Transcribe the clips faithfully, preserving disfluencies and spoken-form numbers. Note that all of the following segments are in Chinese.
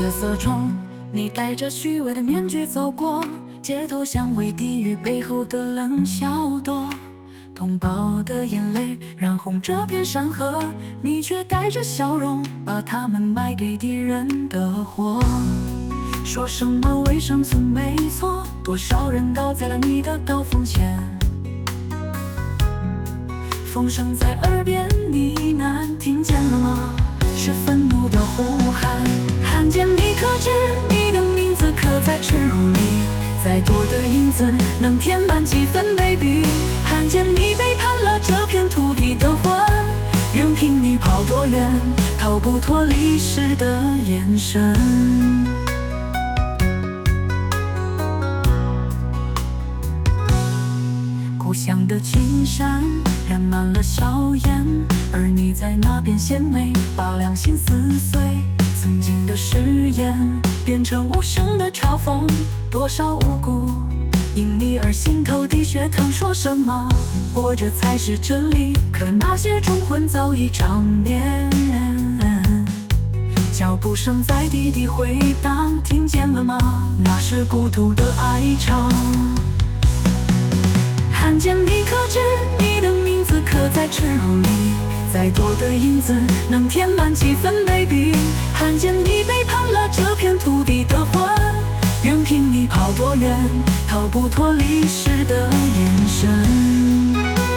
色色中，你戴着虚伪的面具走过街头，香味地狱背后的冷笑躲。同胞的眼泪染红这片山河，你却带着笑容，把它们卖给敌人的火。说什么为生存没错，多少人倒在了你的刀锋前。风声在耳边呢喃，听见了吗？是愤怒的呼喊。看见你，可知你的名字刻在耻辱里？再多的影子能填满几分卑鄙？看见你背叛了这片土地的魂，任凭你跑多远，逃不脱历史的眼神。故乡的青山染满了硝烟，而你在那边献媚，把良心撕碎。曾经的誓言变成无声的嘲讽，多少无辜因你而心头滴血疼。说什么活着才是真理，可那些忠魂早已长眠。脚步声在地底回荡，听见了吗？那是故土的哀唱。看见你，可知你的名字刻在耻辱里？再多的影子能填满几分卑鄙？看见你背叛了这片土地的魂，任凭你跑多远，逃不脱历史的眼神。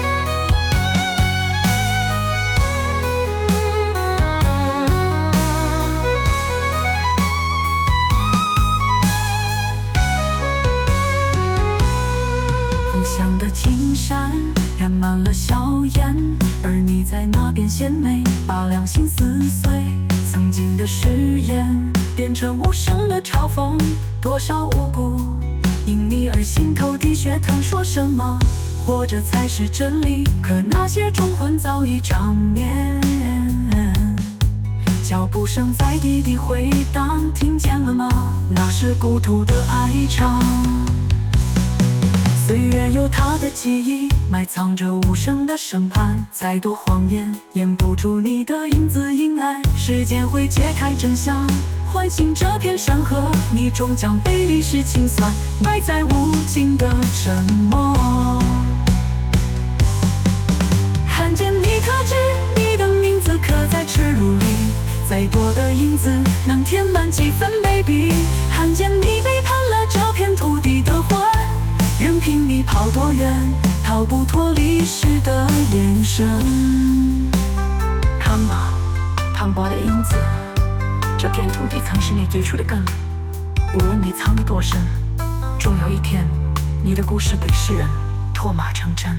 故乡的青山染满了硝烟，而你在那边献媚，把良心撕碎。曾经的誓言变成无声的嘲讽，多少无辜因你而心头滴血疼。说什么活着才是真理，可那些忠魂早已长眠。脚步声在地底回荡，听见了吗？那是故土的哀唱。岁月有它的记忆，埋藏着无声的审判。再多谎言掩不住你的影子阴暗，时间会揭开真相，唤醒这片山河。你终将被历史清算，埋在无尽的沉默。看见你，可知你的名字刻在耻辱里？再多的影子能填满几分卑鄙？看见你背叛了这片土地的魂，任凭你跑多远，逃不脱历史的眼神。看吧，斑驳的影子，这片土地曾是你最初的根，无论你藏得多深，终有一天，你的故事被世人唾骂成真。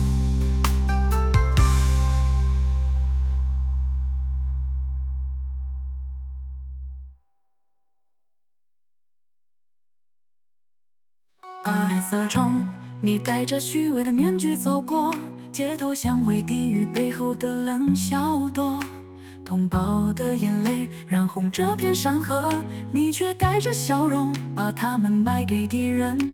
夜色中，你戴着虚伪的面具走过街头，香味地狱背后的冷笑躲。同胞的眼泪染红这片山河，你却带着笑容，把它们卖给敌人。